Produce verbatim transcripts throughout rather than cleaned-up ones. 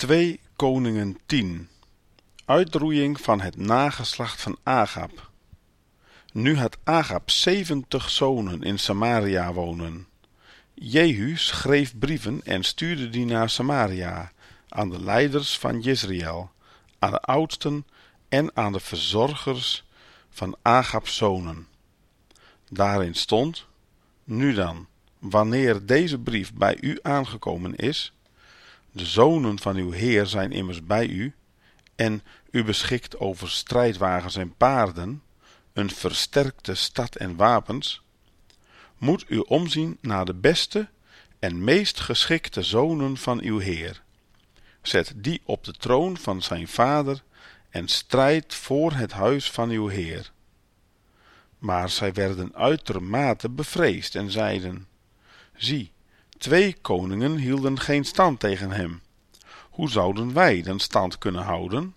twee Koningen tien. Uitroeiing van het nageslacht van Agab. Nu had Agab zeventig zonen in Samaria wonen. Jehu schreef brieven en stuurde die naar Samaria, aan de leiders van Jezreel, aan de oudsten en aan de verzorgers van Agabs zonen. Daarin stond: nu dan, wanneer deze brief bij u aangekomen is, de zonen van uw heer zijn immers bij u, en u beschikt over strijdwagens en paarden, een versterkte stad en wapens, moet u omzien naar de beste en meest geschikte zonen van uw heer. Zet die op de troon van zijn vader en strijd voor het huis van uw heer. Maar zij werden uitermate bevreesd en zeiden: zie, twee koningen hielden geen stand tegen hem. Hoe zouden wij dan stand kunnen houden?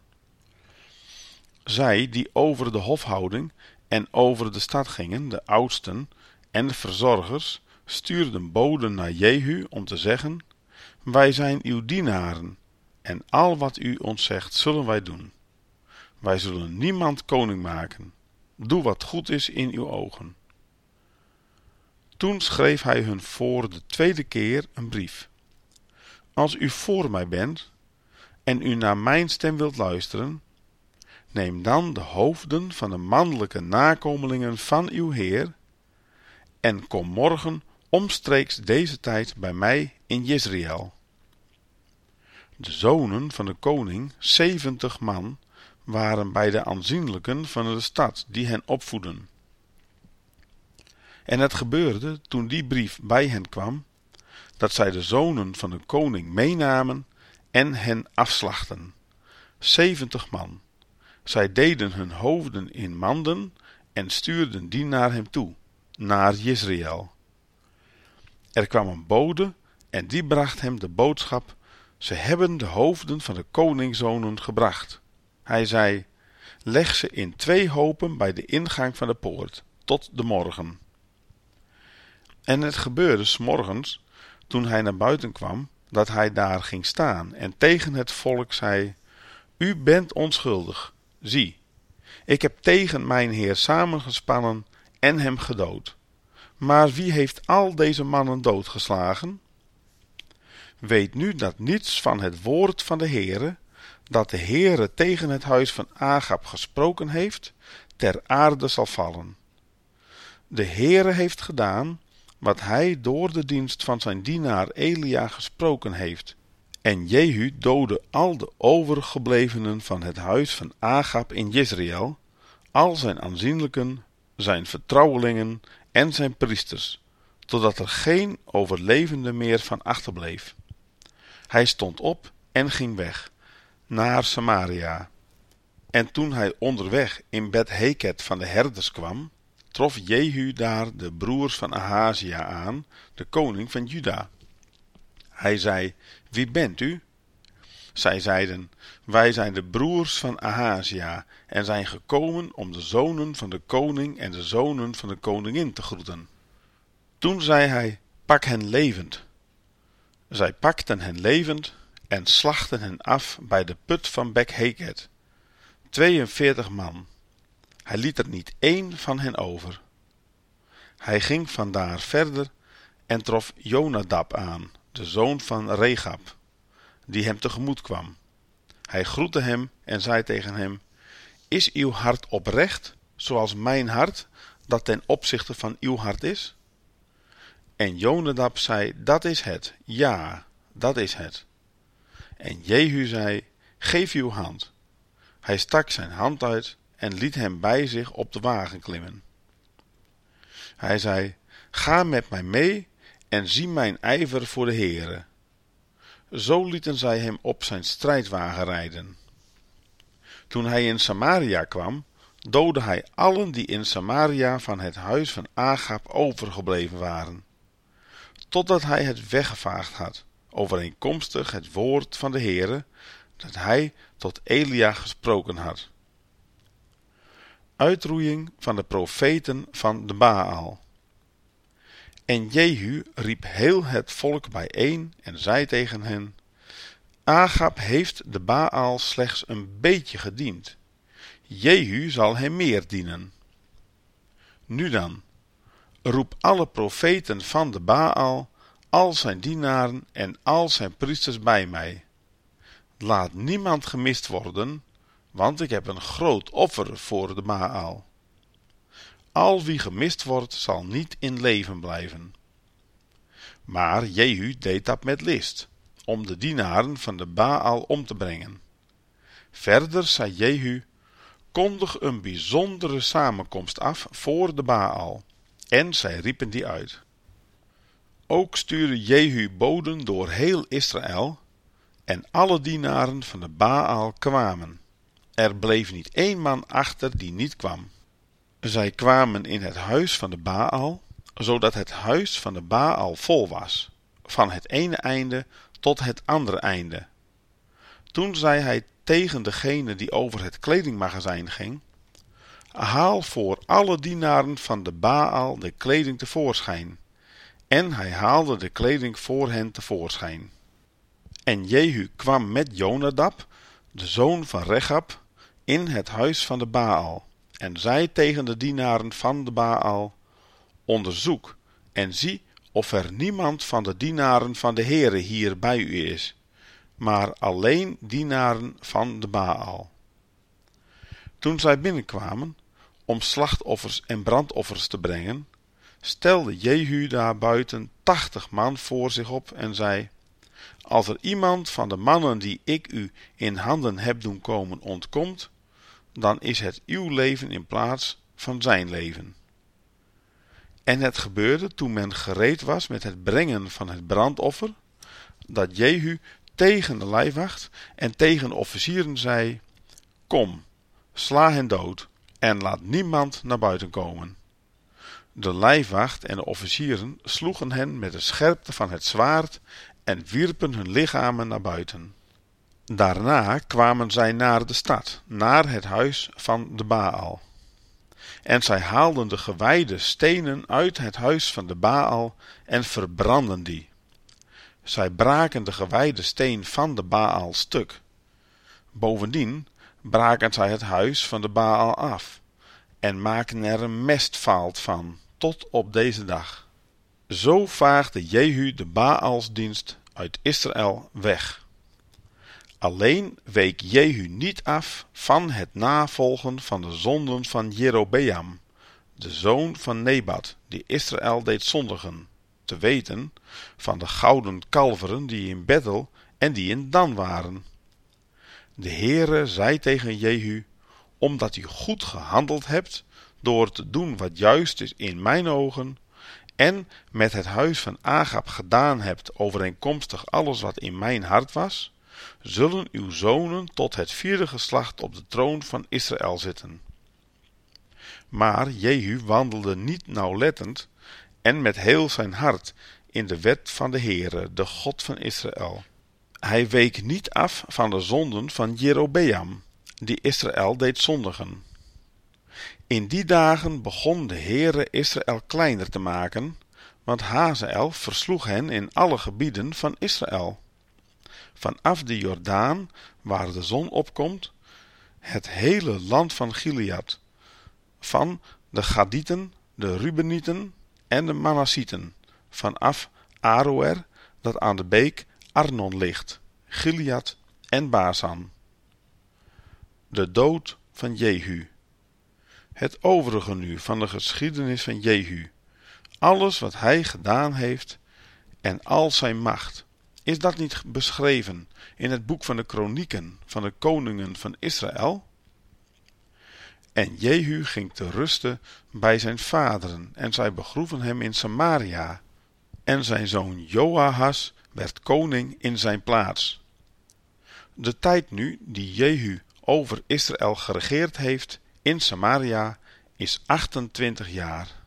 Zij die over de hofhouding en over de stad gingen, de oudsten en de verzorgers, stuurden boden naar Jehu om te zeggen: wij zijn uw dienaren, en al wat u ons zegt zullen wij doen. Wij zullen niemand koning maken. Doe wat goed is in uw ogen. Toen schreef hij hun voor de tweede keer een brief. Als u voor mij bent en u naar mijn stem wilt luisteren, neem dan de hoofden van de mannelijke nakomelingen van uw heer en kom morgen omstreeks deze tijd bij mij in Jezreel. De zonen van de koning, zeventig man, waren bij de aanzienlijken van de stad die hen opvoeden. En het gebeurde, toen die brief bij hen kwam, dat zij de zonen van de koning meenamen en hen afslachten. Zeventig man. Zij deden hun hoofden in manden en stuurden die naar hem toe, naar Jezreel. Er kwam een bode en die bracht hem de boodschap: ze hebben de hoofden van de koningszonen gebracht. Hij zei: leg ze in twee hopen bij de ingang van de poort, tot de morgen. En het gebeurde 's morgens, toen hij naar buiten kwam, dat hij daar ging staan en tegen het volk zei: u bent onschuldig. Zie, ik heb tegen mijn heer samengespannen en hem gedood. Maar wie heeft al deze mannen doodgeslagen? Weet nu dat niets van het woord van de Heere, dat de Heere tegen het huis van Agab gesproken heeft, ter aarde zal vallen. De Heere heeft gedaan wat hij door de dienst van zijn dienaar Elia gesproken heeft. En Jehu doodde al de overgeblevenen van het huis van Agab in Jezreel, al zijn aanzienlijken, zijn vertrouwelingen en zijn priesters, totdat er geen overlevende meer van achterbleef. Hij stond op en ging weg, naar Samaria. En toen hij onderweg in Bet-Heket van de herders kwam, trof Jehu daar de broers van Ahazia aan, de koning van Juda. Hij zei: wie bent u? Zij zeiden: wij zijn de broers van Ahazia en zijn gekomen om de zonen van de koning en de zonen van de koningin te groeten. Toen zei hij: pak hen levend. Zij pakten hen levend en slachten hen af bij de put van Bet-Heket, tweeënveertig man. Hij liet er niet één van hen over. Hij ging vandaar verder en trof Jonadab aan, de zoon van Regab, die hem tegemoet kwam. Hij groette hem en zei tegen hem: is uw hart oprecht, zoals mijn hart, dat ten opzichte van uw hart is? En Jonadab zei: dat is het, ja, dat is het. En Jehu zei: geef uw hand. Hij stak zijn hand uit en liet hem bij zich op de wagen klimmen. Hij zei: ga met mij mee en zie mijn ijver voor de Heere. Zo lieten zij hem op zijn strijdwagen rijden. Toen hij in Samaria kwam, doodde hij allen die in Samaria van het huis van Agab overgebleven waren, totdat hij het weggevaagd had, overeenkomstig het woord van de Heere, dat hij tot Elia gesproken had. Uitroeiing van de profeten van de Baal. En Jehu riep heel het volk bijeen en zei tegen hen: Agab heeft de Baal slechts een beetje gediend. Jehu zal hem meer dienen. Nu dan, roep alle profeten van de Baal, al zijn dienaren en al zijn priesters bij mij. Laat niemand gemist worden, want ik heb een groot offer voor de Baal. Al wie gemist wordt, zal niet in leven blijven. Maar Jehu deed dat met list, om de dienaren van de Baal om te brengen. Verder zei Jehu, kondig een bijzondere samenkomst af voor de Baal, en zij riepen die uit. Ook stuurde Jehu boden door heel Israël, en alle dienaren van de Baal kwamen. Er bleef niet één man achter die niet kwam. Zij kwamen in het huis van de Baal, zodat het huis van de Baal vol was, van het ene einde tot het andere einde. Toen zei hij tegen degene die over het kledingmagazijn ging, haal voor alle dienaren van de Baal de kleding tevoorschijn. En hij haalde de kleding voor hen tevoorschijn. En Jehu kwam met Jonadab, de zoon van Rechab, in het huis van de Baal, en zei tegen de dienaren van de Baal, onderzoek en zie of er niemand van de dienaren van de Heere hier bij u is, maar alleen dienaren van de Baal. Toen zij binnenkwamen, om slachtoffers en brandoffers te brengen, stelde Jehu daar buiten tachtig man voor zich op en zei, als er iemand van de mannen die ik u in handen heb doen komen ontkomt, dan is het uw leven in plaats van zijn leven. En het gebeurde toen men gereed was met het brengen van het brandoffer, dat Jehu tegen de lijfwacht en tegen de officieren zei, kom, sla hen dood en laat niemand naar buiten komen. De lijfwacht en de officieren sloegen hen met de scherpte van het zwaard en wierpen hun lichamen naar buiten. Daarna kwamen zij naar de stad, naar het huis van de Baal. En zij haalden de gewijde stenen uit het huis van de Baal en verbrandden die. Zij braken de gewijde steen van de Baal stuk. Bovendien braken zij het huis van de Baal af en maakten er een mestvaalt van, tot op deze dag. Zo vaagde Jehu de Baalsdienst uit Israël weg. Alleen week Jehu niet af van het navolgen van de zonden van Jerobeam, de zoon van Nebat, die Israël deed zondigen, te weten van de gouden kalveren die in Bethel en die in Dan waren. De Heere zei tegen Jehu, omdat u goed gehandeld hebt, door te doen wat juist is in mijn ogen, en met het huis van Agab gedaan hebt overeenkomstig alles wat in mijn hart was, zullen uw zonen tot het vierde geslacht op de troon van Israël zitten. Maar Jehu wandelde niet nauwlettend en met heel zijn hart in de wet van de Heere, de God van Israël. Hij week niet af van de zonden van Jerobeam, die Israël deed zondigen. In die dagen begon de Heere Israël kleiner te maken, want Hazael versloeg hen in alle gebieden van Israël. Vanaf de Jordaan, waar de zon opkomt, het hele land van Gilead, van de Gadieten, de Rubenieten en de Manassieten, vanaf Aroer, dat aan de beek Arnon ligt, Gilead en Basan. De dood van Jehu. Het overige nu van de geschiedenis van Jehu, alles wat hij gedaan heeft en al zijn macht, is dat niet beschreven in het boek van de kronieken van de koningen van Israël? En Jehu ging te rusten bij zijn vaderen en zij begroeven hem in Samaria. En zijn zoon Joahas werd koning in zijn plaats. De tijd nu die Jehu over Israël geregeerd heeft in Samaria is achtentwintig jaar.